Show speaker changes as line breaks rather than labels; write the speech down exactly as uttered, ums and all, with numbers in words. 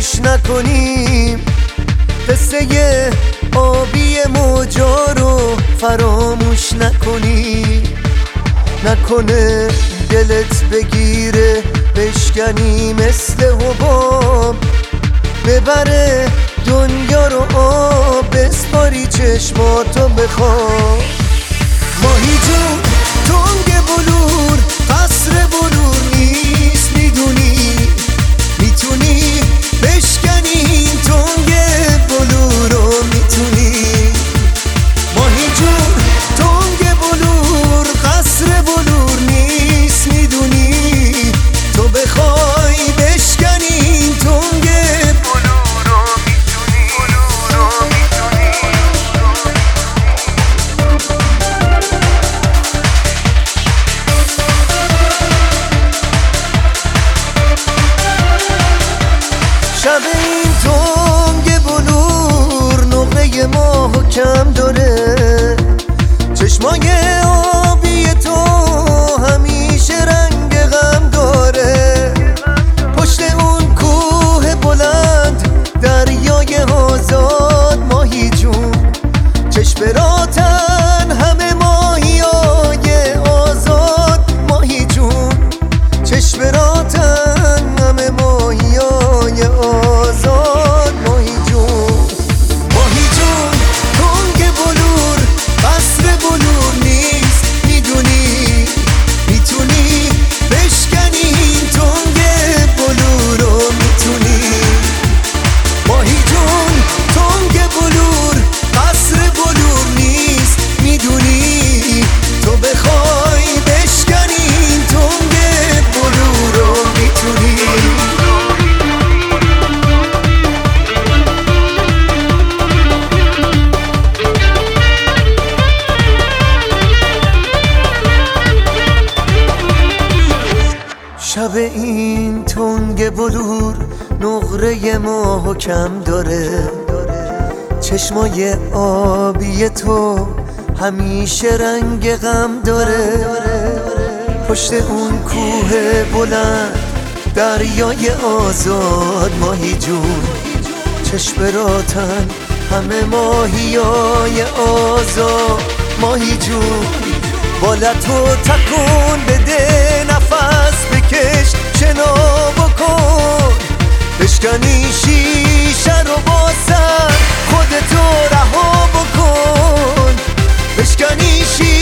فراموش نکنیم، قصه آبی موجا رو فراموش نکنیم. نکنه دلت بگیره بشکنی مثل حباب، ببره دنیا رو آب، بسپاری چشماتو بخواب. ماهی جون تنگ بلور قصر بلور نیست، میدونی میتونی بشکنی این تنگ بلور رو، میتونی. ماهی جون تنگ بلور قصر بلور نیست، میدونی تو بخوای بشکنی این تنگ بلور رو، میتونی بلور رو میتونی. شب این تنگ بلور نقره ماهو کم داره، چشمای آبی تو همیشه رنگ غم داره. پشت اون کوه بلند دریای آزاد ماهی جون، چشم راتن همه ماهیای آزاد ماهی جون، چشم راتن همه ماهیای آزاد ماهی جون. ماهی جون تنگ بلور قصر بلور نیست، میدونی میتونی بشکنی این تنگ بلور رو، میتونی. ماهی جون تنگ بلور قصر بلور نیست، میدونی تو بخوای بشکنی این تنگ بلور رو، میتونی. شب این تنگ بلور نقره ماهو کم داره، چشمای آبی تو همیشه رنگ غم داره. پشت اون کوه بلند دریای آزاد ماهی جون، چشم راتن همه ماهیای آزاد ماهی جون. بالتو تکون بده نفس بکش شنا بکن، بشکنی شیشه رو با سر خودتو رها بکن، بشکنی شیشه